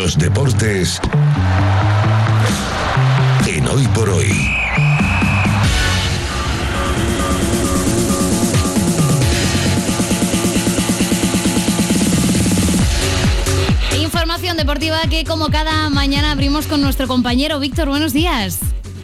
Los deportes en Hoy por Hoy. Información deportiva que, como cada mañana, abrimos con nuestro compañero Víctor. Buenos días.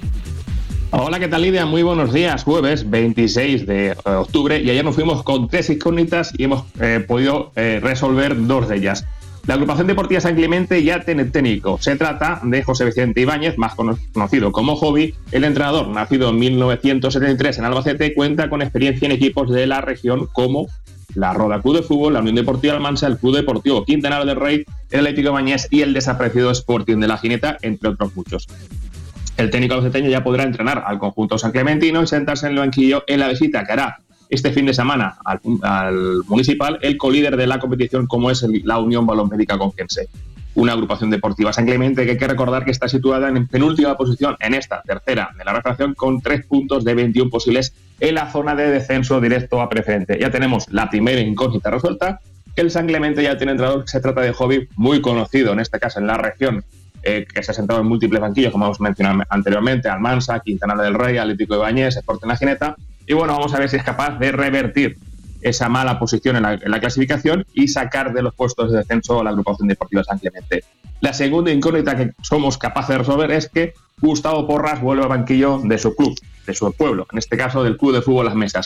Hola, ¿qué tal, Lidia? Muy buenos días. Jueves 26 de octubre y ayer nos fuimos con 3 incógnitas y hemos podido resolver 2 de ellas. La agrupación deportiva San Clemente ya tiene técnico. Se trata de José Vicente Ibáñez, más conocido como Jovi. El entrenador, nacido en 1973 en Albacete, cuenta con experiencia en equipos de la región como la Roda Club de Fútbol, la Unión Deportiva Almansa, el Club Deportivo Quintanar del Rey, el Atlético de Bañés y el desaparecido Sporting de la Gineta, entre otros muchos. El técnico albaceteño ya podrá entrenar al conjunto sanclementino y sentarse en el banquillo en la visita que hará este fin de semana al municipal el colíder de la competición, como es la Unión Balonmédica Conquense. Una agrupación deportiva San Clemente que hay que recordar que está situada en penúltima posición en esta tercera de la refracción, con 3 puntos de 21 posibles en la zona de descenso directo a preferente. Ya tenemos la primera incógnita resuelta, que el San Clemente ya tiene entrenador. Se trata de Jovi, muy conocido en este caso en la región, que se ha sentado en múltiples banquillos, como hemos mencionado anteriormente: Almansa, Quintanar del Rey, Atlético de Bañés, Sporting La Gineta. Y bueno, vamos a ver si es capaz de revertir esa mala posición en la clasificación y sacar de los puestos de descenso a la agrupación deportiva San Clemente. La segunda incógnita que somos capaces de resolver es que Gustavo Porras vuelve al banquillo de su club, de su pueblo, en este caso del Club de Fútbol Las Mesas.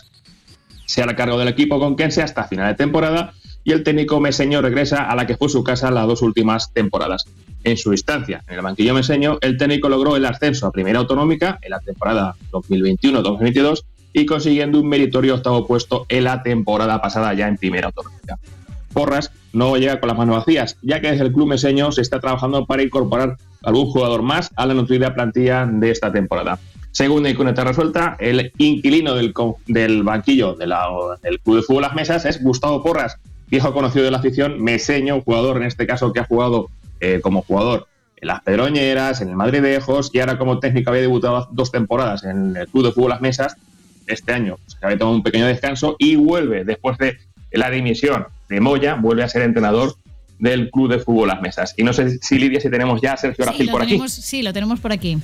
Se hará cargo del equipo conquense hasta final de temporada y el técnico meseño regresa a la que fue su casa las 2 últimas temporadas. En su instancia en el banquillo meseño, el técnico logró el ascenso a Primera Autonómica en la temporada 2021-2022 y consiguiendo un meritorio 8º puesto en la temporada pasada ya en Primera Autonómica. Porras no llega con las manos vacías, ya que desde el club meseño se está trabajando para incorporar algún jugador más a la nutrida plantilla de esta temporada. Segunda incógnita resuelta, el inquilino del banquillo del Club de Fútbol Las Mesas es Gustavo Porras, viejo conocido de la afición, meseño, jugador en este caso que ha jugado como jugador en las Pedroñeras, en el Madridejos, y ahora como técnico había debutado 2 temporadas en el Club de Fútbol Las Mesas. Este año se había tomado un pequeño descanso y vuelve, después de la dimisión de Moya, vuelve a ser entrenador del Club de Fútbol Las Mesas. Y no sé si, Lidia, si tenemos ya a Sergio Aracil por aquí. Sí, lo tenemos por aquí.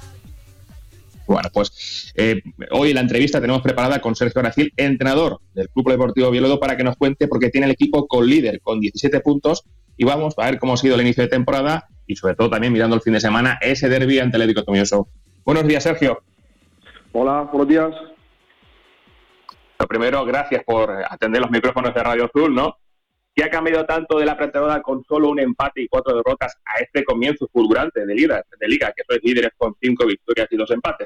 Bueno, pues hoy la entrevista tenemos preparada con Sergio Aracil, entrenador del Club Deportivo Oviedo, para que nos cuente, porque tiene el equipo con líder, con 17 puntos, y vamos a ver cómo ha sido el inicio de temporada y sobre todo también mirando el fin de semana ese derbi ante el Atlético Tomelloso. Buenos días, Sergio. Hola, buenos días. Lo primero, gracias por atender los micrófonos de Radio Azul, ¿no? ¿Qué ha cambiado tanto de la pretemporada con solo un empate y 4 derrotas a este comienzo fulgurante de Liga, que sois líderes con 5 victorias y 2 empates?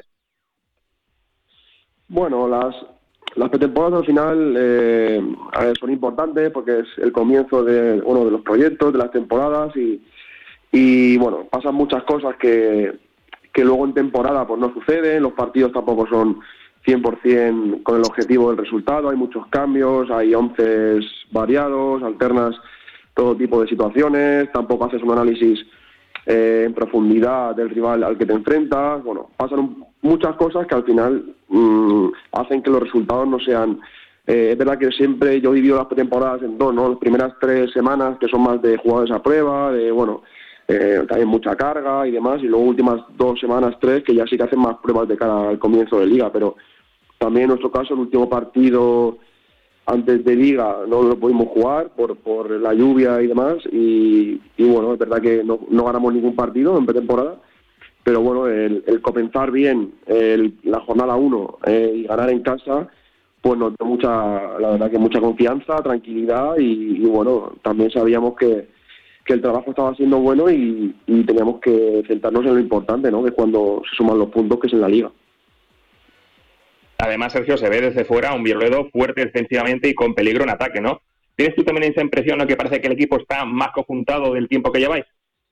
Bueno, las pretemporadas al final son importantes porque es el comienzo de uno de los proyectos, de las temporadas y bueno, pasan muchas cosas que luego en temporada pues no suceden. Los partidos tampoco son 100% con el objetivo del resultado, hay muchos cambios, hay 11 variados, alternas todo tipo de situaciones, tampoco haces un análisis en profundidad del rival al que te enfrentas. Bueno, pasan muchas cosas que al final hacen que los resultados no sean... es verdad que siempre yo he vivido las pretemporadas en 2, ¿no? Las primeras 3 semanas que son más de jugadores a prueba, de bueno... también mucha carga y demás, y luego últimas 2 semanas, 3, que ya sí que hacen más pruebas de cara al comienzo de Liga, pero también en nuestro caso el último partido antes de Liga no lo pudimos jugar por la lluvia y demás, y bueno, es verdad que no ganamos ningún partido en pretemporada, pero bueno, el comenzar bien la jornada 1 y ganar en casa, pues nos dio la verdad que mucha confianza, tranquilidad, y bueno, también sabíamos que el trabajo estaba siendo bueno y teníamos que centrarnos en lo importante, ¿no? Que es cuando se suman los puntos, que es en la Liga. Además, Sergio, se ve desde fuera un Oviedo fuerte defensivamente y con peligro en ataque, ¿no? ¿Tienes tú también esa impresión, ¿no?, que parece que el equipo está más conjuntado del tiempo que lleváis?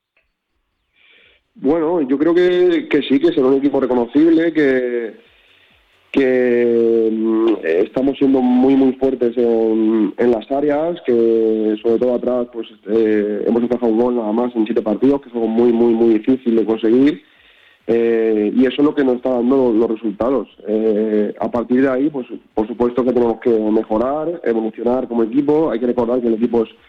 Bueno, yo creo que sí, que será un equipo reconocible, que estamos siendo muy muy fuertes en las áreas, que sobre todo atrás pues hemos encajado un gol nada más en 7 partidos, que es algo muy muy muy difícil de conseguir, y eso es lo que nos está dando los resultados. A partir de ahí, pues por supuesto que tenemos que mejorar, evolucionar como equipo. Hay que recordar que el equipo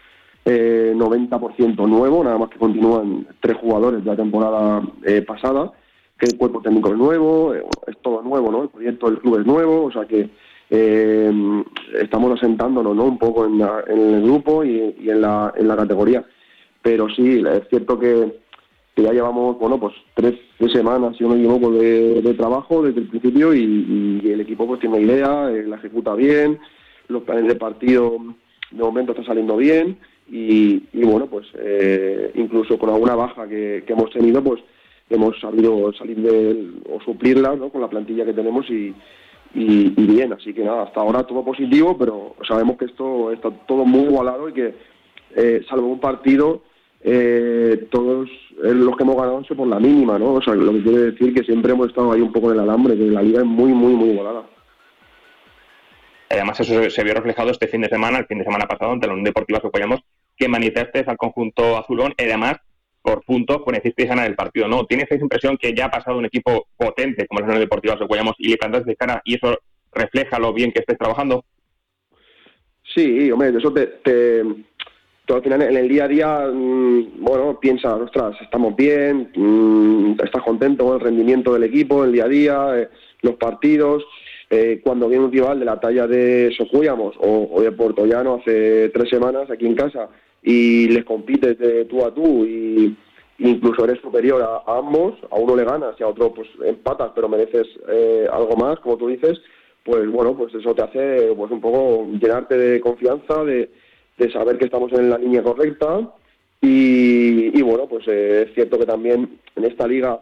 90% nuevo, nada más que continúan 3 jugadores de la temporada pasada, que el cuerpo técnico es nuevo, es todo nuevo, ¿no? El proyecto del club es nuevo, o sea que estamos asentándonos, ¿no? Un poco en el grupo y en la categoría. Pero sí, es cierto que ya llevamos, bueno, pues 3 semanas, si no me equivoco, de trabajo desde el principio y el equipo pues tiene una idea, la ejecuta bien, los planes de partido de momento están saliendo bien y bueno, pues incluso con alguna baja que hemos tenido, pues hemos sabido salir o suplirla, ¿no? Con la plantilla que tenemos y bien, así que nada, hasta ahora todo positivo, pero sabemos que esto está todo muy igualado y que salvo un partido todos los que hemos ganado son por la mínima, ¿no? O sea, lo que quiere decir que siempre hemos estado ahí un poco en el alambre, que la liga es muy, muy, muy igualada. Además, eso se vio reflejado este fin de semana, el fin de semana pasado, ante la Unión Deportiva Socuellamos, que manifestes al conjunto azulón y además, por puntos, pues necesitáis ganar el partido, ¿no? ¿Tienes esa impresión que ya ha pasado un equipo potente como la Unión Deportiva Socuellamos y le plantas de cara y eso refleja lo bien que estés trabajando? Sí, hombre, eso tú al final en el día a día, bueno, piensas, ostras, estamos bien, estás contento con el rendimiento del equipo, el día a día, los partidos. Cuando viene un rival de la talla de Socuellamos o de Puertollano hace 3 semanas aquí en casa y les compites de tú a tú y incluso eres superior a ambos, a uno le ganas y a otro pues empatas pero mereces algo más, como tú dices, pues bueno, pues eso te hace pues un poco llenarte de confianza, de saber que estamos en la línea correcta y bueno, pues es cierto que también en esta liga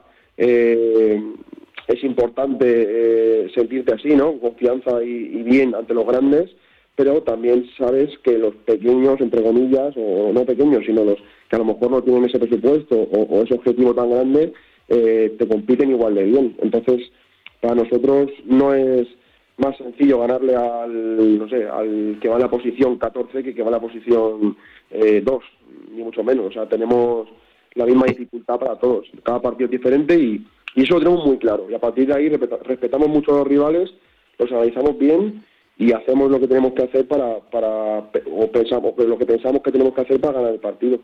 es importante sentirte así, ¿no? Confianza y bien ante los grandes, pero también sabes que los pequeños, entre comillas, o no pequeños, sino los que a lo mejor no tienen ese presupuesto o ese objetivo tan grande, te compiten igual de bien. Entonces, para nosotros no es más sencillo ganarle al que va en la posición 14 que va en la posición 2, ni mucho menos. O sea, tenemos la misma dificultad para todos. Cada partido es diferente y eso lo tenemos muy claro. Y a partir de ahí respetamos mucho a los rivales, los analizamos bien y hacemos lo que tenemos que hacer pensamos lo que pensamos que tenemos que hacer para ganar el partido.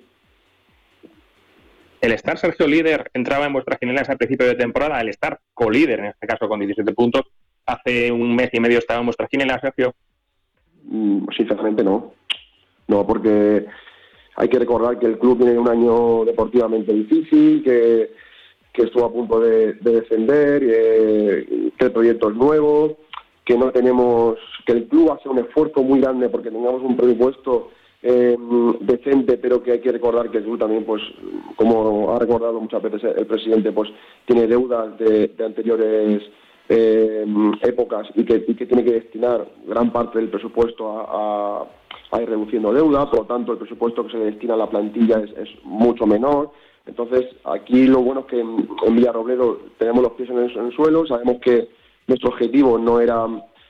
El estar Sergio líder entraba en vuestras quinielas al principio de temporada, el estar colíder, en este caso con 17 puntos, hace 1 mes y medio estaba en vuestras quinielas, Sergio. Sinceramente no, porque hay que recordar que el club tiene un año deportivamente difícil, que estuvo a punto de descender, que el proyecto es nuevo, que no tenemos, que el club hace un esfuerzo muy grande porque tengamos un presupuesto decente, pero que hay que recordar que el club también, pues, como ha recordado muchas veces el presidente, pues tiene deudas de anteriores épocas y que tiene que destinar gran parte del presupuesto a ir reduciendo deuda, por lo tanto el presupuesto que se destina a la plantilla es mucho menor. Entonces aquí lo bueno es que en Villarrobledo tenemos los pies en el suelo, sabemos que nuestro objetivo no era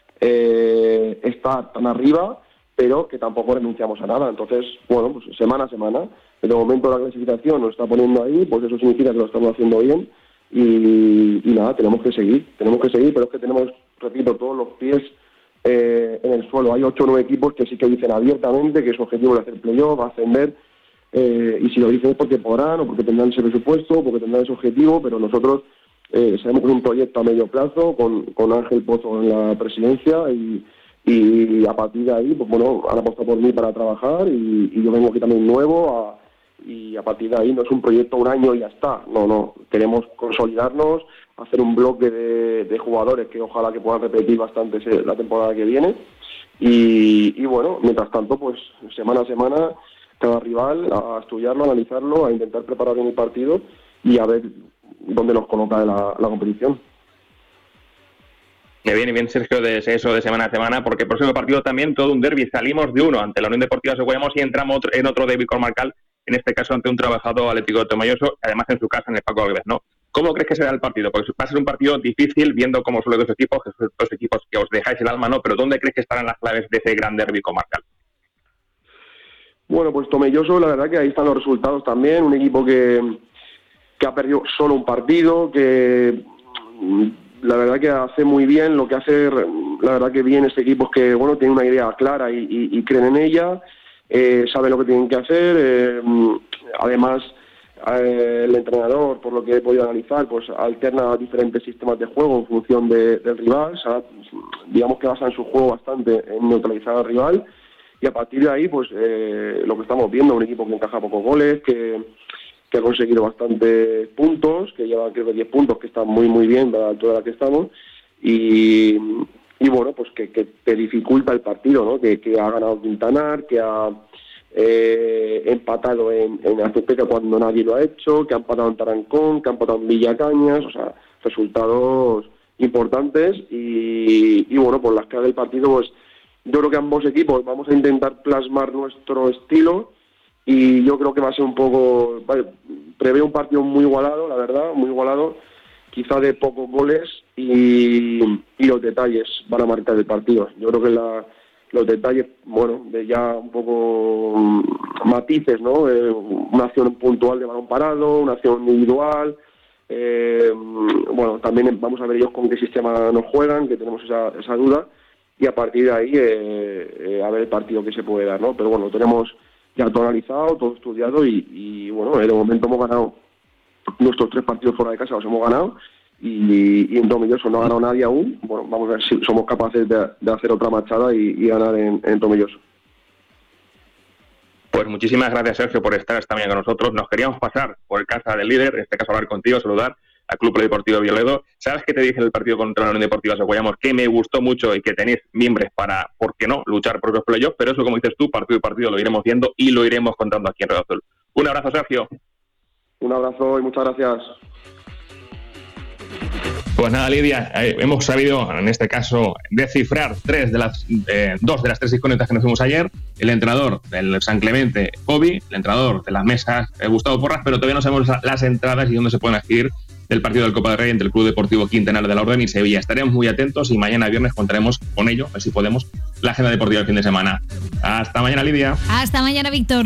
estar tan arriba, pero que tampoco renunciamos a nada. Entonces, bueno, pues semana a semana, en el momento la clasificación nos está poniendo ahí, pues eso significa que lo estamos haciendo bien y nada, tenemos que seguir, pero es que tenemos, repito, todos los pies en el suelo. Hay 8 o 9 equipos que sí que dicen abiertamente que su objetivo es hacer playoff, ascender, y si lo dicen es porque podrán o porque tendrán ese presupuesto o porque tendrán ese objetivo, pero nosotros sabemos que es un proyecto a medio plazo con Ángel Pozo en la presidencia y a partir de ahí, pues bueno, han apostado por mí para trabajar y yo vengo aquí también nuevo y a partir de ahí no es un proyecto 1 año y ya está, no, queremos consolidarnos, hacer un bloque de jugadores que ojalá que puedan repetir bastante la temporada que viene y bueno, mientras tanto, pues semana a semana cada rival a estudiarlo, a analizarlo, a intentar preparar bien el partido y a ver dónde nos coloca la competición. Me viene bien, Sergio, de eso de semana a semana, porque el próximo partido también todo un derbi. Salimos de uno ante la Unión Deportiva Socuellamos y entramos en otro derbi comarcal, en este caso ante un trabajador Atlético de Tomelloso, además en su casa, en el Paco Alves, ¿no? ¿Cómo crees que será el partido? Porque va a ser un partido difícil, viendo cómo son los 2 equipos, que son 2 equipos que os dejáis el alma, ¿no? Pero ¿dónde crees que estarán las claves de ese gran derbi comarcal? Bueno, pues Tomelloso, la verdad que ahí están los resultados también, un equipo que ha perdido solo un partido, que la verdad que hace muy bien lo que hace, la verdad que bien este equipo es que, bueno, tiene una idea clara y creen en ella, saben lo que tienen que hacer. Además, el entrenador, por lo que he podido analizar, pues alterna diferentes sistemas de juego en función del rival. O sea, digamos que basan su juego bastante en neutralizar al rival, y a partir de ahí, pues lo que estamos viendo, un equipo que encaja pocos goles, que ha conseguido bastantes puntos, que lleva creo que 10 puntos, que está muy muy bien para toda la que estamos, y bueno, pues que te dificulta el partido, ¿no? Que ha ganado Quintanar, que ha empatado en Azuqueca cuando nadie lo ha hecho, que ha empatado en Tarancón, que ha empatado en Villacañas. O sea, resultados importantes, y bueno, por las claves del partido, pues yo creo que ambos equipos vamos a intentar plasmar nuestro estilo, y yo creo que va a ser un poco, prevé un partido muy igualado, la verdad, muy igualado, quizá de pocos goles, y los detalles van a marcar el partido. Yo creo que los detalles, bueno, de ya un poco matices, ¿no? Una acción puntual de balón parado, una acción individual. Bueno, también vamos a ver ellos con qué sistema nos juegan, que tenemos esa duda, y a partir de ahí a ver el partido que se puede dar, ¿no? Pero bueno, lo tenemos ya todo analizado, todo estudiado, y bueno, de momento hemos ganado nuestros 3 partidos fuera de casa, los hemos ganado, y en Tomelloso no ha ganado nadie aún. Bueno, vamos a ver si somos capaces de hacer otra machada y ganar en Tomelloso. Pues muchísimas gracias, Sergio, por estar esta mañana con nosotros. Nos queríamos pasar por el casa del líder, en este caso hablar contigo, saludar al Club Polideportivo Violedo. ¿Sabes qué te dije en el partido contra la Unión Deportiva Socuellamos? Que me gustó mucho y que tenéis miembros para, ¿por qué no?, luchar por los playoffs, pero eso, como dices tú, partido y partido lo iremos viendo y lo iremos contando aquí en Radio Azul. Un abrazo, Sergio. Un abrazo y muchas gracias. Pues nada, Lidia, hemos sabido, en este caso, descifrar 2 de las 3 incógnitas que nos fuimos ayer. El entrenador del San Clemente, Kobe, el entrenador de las mesas, Gustavo Porras, pero todavía no sabemos las entradas y dónde se pueden adquirir del partido del Copa del Rey entre el Club Deportivo Quintanar de la Orden y Sevilla. Estaremos muy atentos y mañana viernes contaremos con ello, a ver si podemos, la agenda deportiva del fin de semana. Hasta mañana, Lidia. Hasta mañana, Víctor.